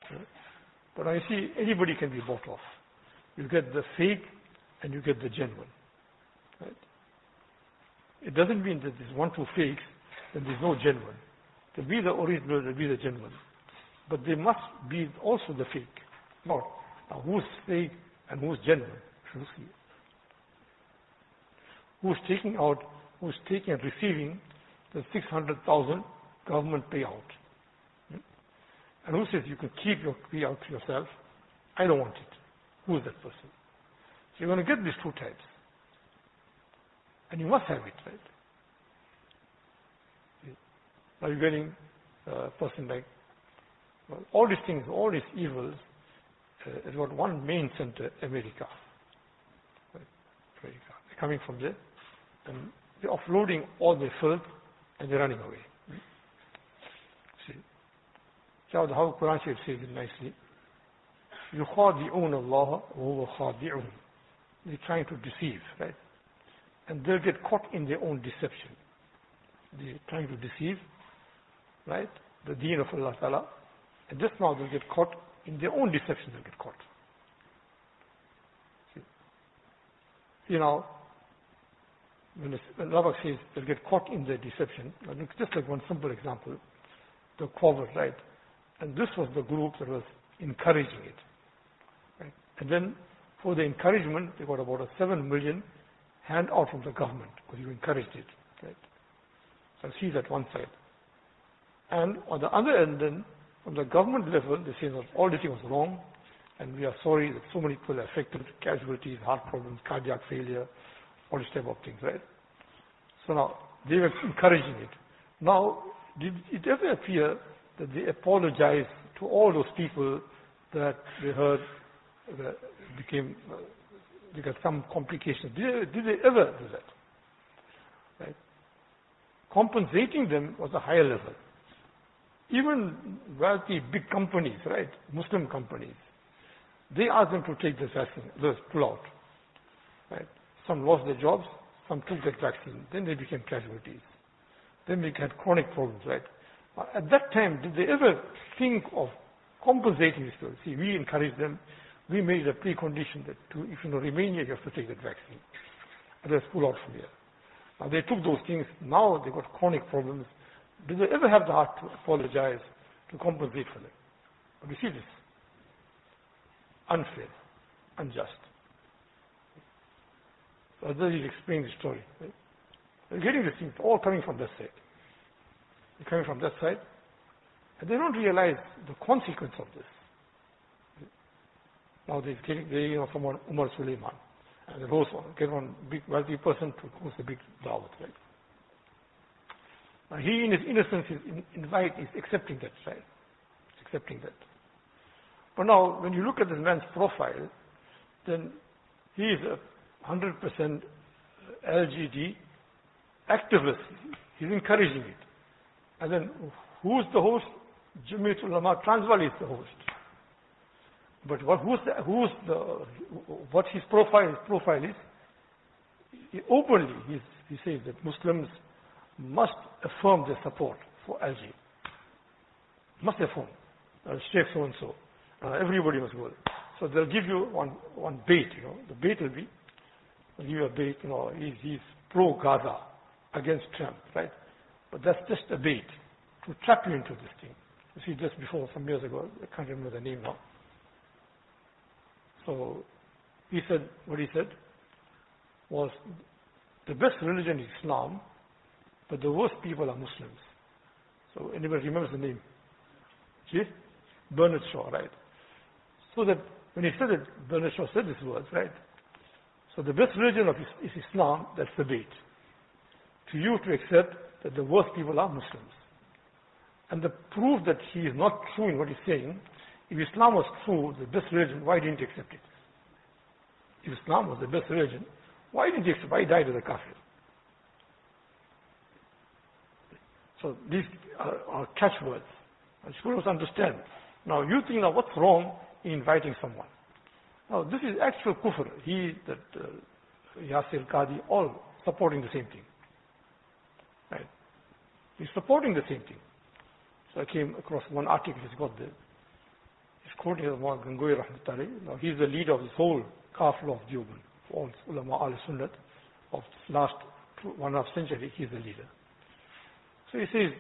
But now you see, anybody can be bought off. You get the fake and you get the genuine. Right? It doesn't mean that there's one, two fakes, then there's no genuine. There'll be the original, there'll be the genuine. But there must be also the fake. Now who's fake and who's genuine? Should see. Who's taking and receiving the 600,000 government payout? And who says you can keep your payout to yourself? I don't want it. Who is that person? So you're going to get these two types. And you must have it, right? Now you're getting a person like, well, all these things, all these evils, has got one main center, America. Right? America. They're coming from there, and they're offloading all their filth, and they're running away. See? So how Quran says it nicely. يُخَادِعُونَ اللَّهَ وَهُوَ خَادِعُهُمْ. They're trying to deceive, right? And they'll get caught in their own deception. They're trying to deceive, right? The deen of Allah Ta'ala. And just now they'll get caught in their own deception, they'll get caught. See now, when Allah says they'll get caught in their deception, just like one simple example, the Qawwat, right? And this was the group that was encouraging it. Right? And then for the encouragement, they got about a 7 million handout from the government because you encouraged it. Right? So see that one side. And on the other end then, from the government level, they say that all this thing was wrong and we are sorry that so many people are affected, casualties, heart problems, cardiac failure, all this type of things, right? So now, they were encouraging it. Now, did it ever appear that they apologized to all those people that they heard that they got some complications? Did they ever do that? Right? Compensating them was a higher level. Even wealthy big companies, right, Muslim companies, they asked them to take this vaccine, pull out. Right? Some lost their jobs, some took that vaccine, then they became casualties. Then they had chronic problems, right? At that time, did they ever think of compensating these people? See, we encouraged them, we made a precondition that if you remain here, you have to take that vaccine. Otherwise, pull out from here. Now, they took those things, now they got chronic problems. Did they ever have the heart to apologize, to compensate for them? But you see this. Unfair, unjust. So then he'll explain the story. Right? They're getting these things all coming from that side. They're coming from that side, and they don't realize the consequence of this. Now they're getting, someone, Umar Sulaiman, and they get one big wealthy person to host a big dawat, right? Now he in his innocence is accepting that, right? He's accepting that. But now, when you look at this man's profile, then he is a 100% LGD activist. He's encouraging it. And then, who's the host? Jamiatul Ulama Transvaal is the host. But what his profile is, openly he says that Muslims must affirm their support for LG. Must affirm. Sheikh so and so. Everybody must go. So they'll give you one bait, The bait will be, they'll give you a bait, he's pro-Gaza against Trump, right? But that's just a bait to trap you into this thing. You see, just before, some years ago, I can't remember the name now. So he said, what he said was, the best religion is Islam, but the worst people are Muslims. So anybody remembers the name? See? Bernard Shaw, right? So that when he said it, Bernard Shaw said these words, right? So the best religion is Islam, that's the bait. To you to accept that the worst people are Muslims. And the proof that he is not true in what he's saying, if Islam was true, the best religion, why didn't he accept it? If Islam was the best religion, why didn't he accept it? Why died as a kafir? So these are catchwords. And students understand. Now you think, now what's wrong in inviting someone? Now this is actual kufr. Yasir Qadi, all supporting the same thing. Right? He's supporting the same thing. So I came across one article he's got there. quoting Imam Gangohi Rahmatullahi. Now he's the leader of this whole Kafir of Deoband, all ulama al-Sunnat of last 1.5 century. He's the leader. So he says,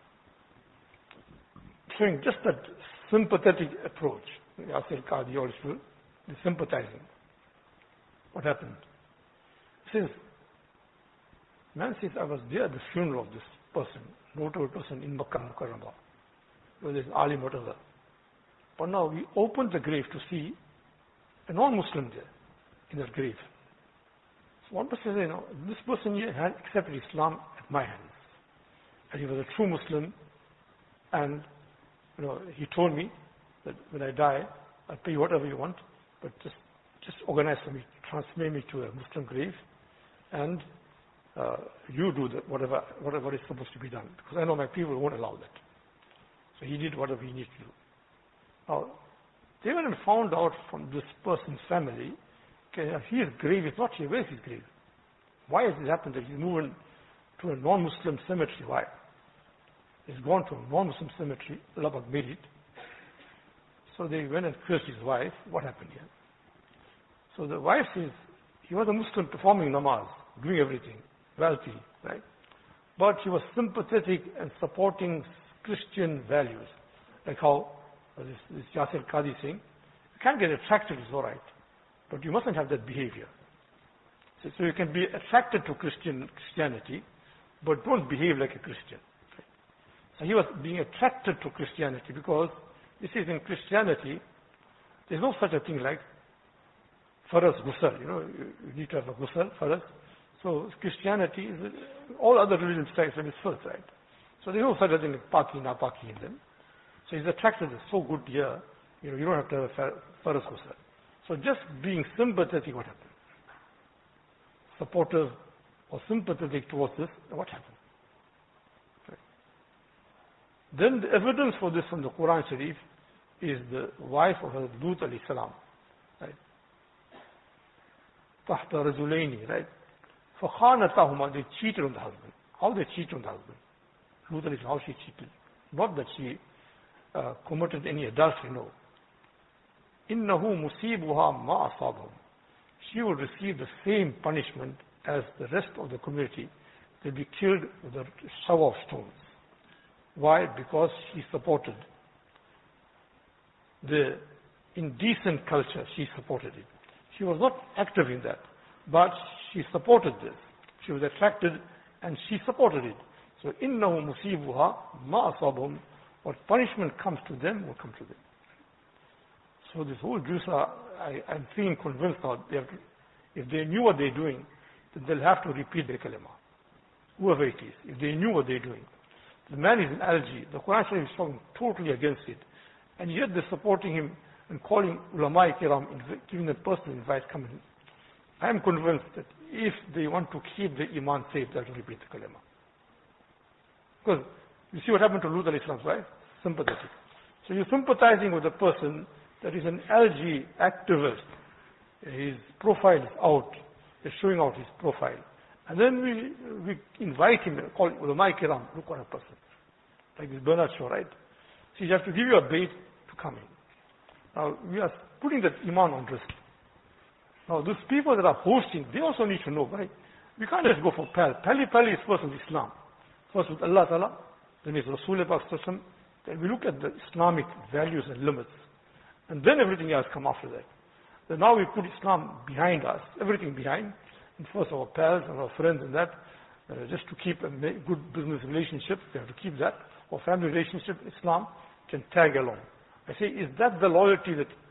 showing just that sympathetic approach. Yasir Qadhi also, the sympathizing. What happened? He says, man says, I was there at the funeral of this person, notable person in Makkah Mukarramah. Whether it's alim, whatever. But now we opened the grave to see a non-Muslim there in that grave. So one person said, this person here had accepted Islam at my hands. And he was a true Muslim. And, he told me that when I die, I'll pay you whatever you want, but just organize for me, transfer me to a Muslim grave, and you do whatever is supposed to be done. Because I know my people won't allow that. So he did whatever he needed to do. Now, they went and found out from this person's family, his grave is not here. Where is his grave? Why has it happened that he's moving to a non-Muslim cemetery? Why? He's gone to a non-Muslim cemetery. Allah made it. So they went and cursed his wife. What happened here? So the wife says, he was a Muslim performing namaz, doing everything, wealthy, right? But he was sympathetic and supporting Christian values. Like how this Yasir Qadhi saying, you can't get attracted, it's alright. But you mustn't have that behavior. So you can be attracted to Christianity, but don't behave like a Christian. So he was being attracted to Christianity because this is in Christianity, there's no such a thing like faraz ghusl. You need to have a ghusl, faraz. So Christianity is, all other religions say it's first, right? So there's no such a thing like paki, napaki in them. So he's attracted, it's so good here, you don't have to have a faraz ghusl. So just being sympathetic, what happened? Supportive or sympathetic towards this, what happened? Then the evidence for this from the Quran Sharif is the wife of Lut alayhi salam, right? Tahta rajulaini, right? فَخَانَتَهُمَا, they cheated on the husband. How they cheated on the husband? Lut alayhi salam, how she cheated? Not that she committed any adultery, no. إِنَّهُ مُصِيبُهَا مَا أَصَابَهُمْ. She will receive the same punishment as the rest of the community. They'll be killed with a shower of stones. Why? Because she supported the indecent culture. She supported it. She was not active in that, but she supported this. She was attracted and she supported it. So, إِنَّهُ مُصِيبُهَا مَا أَصَابَهُمْ. What punishment comes to them will come to them. So this whole Jews I'm feeling convinced now, if they knew what they're doing, then they'll have to repeat their kalima. Whoever it is, if they knew what they're doing. The man is an algae. The Quran is talking totally against it. And yet they're supporting him and calling ulama kiram, giving them personal advice, come in. I am convinced that if they want to keep the iman safe, they'll repeat the kalima. Because you see what happened to Lut alayhi salam's wife? Sympathetic. So you're sympathizing with a person that is an algae activist. His profile is out. They're showing out his profile. And then we invite him and call ulama kiram, look on a person. Like this Bernard Shaw, right? So you have to give you a bait to come in. Now, we are putting that iman on risk. Now, those people that are hosting, they also need to know, right? We can't just go for Pal. Pali is first with Islam. First with Allah Ta'ala, then with Rasulullah Sallallahu. Then we look at the Islamic values and limits. And then everything else come after that. Then now we put Islam behind us, everything behind. And first our pals and our friends and that, just to keep a good business relationship, we have to keep that. Or family relationship, Islam can tag along. I say, is that the loyalty that